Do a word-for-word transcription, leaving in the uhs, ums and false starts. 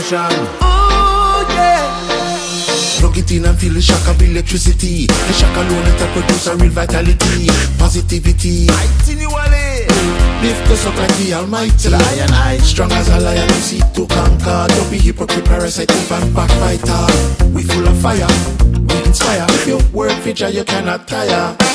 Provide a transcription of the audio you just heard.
passion. Oh yeah. Plug it in and feel the shock of electricity. The shock alone it'll produce a real vitality, positivity. Continually lift us up like the Almighty. The iron eye, strong as a lion, we seek to conquer. Don't be hypocrite, parasite, and backbiter. We full of fire, we inspire. If your word feature, you cannot tire.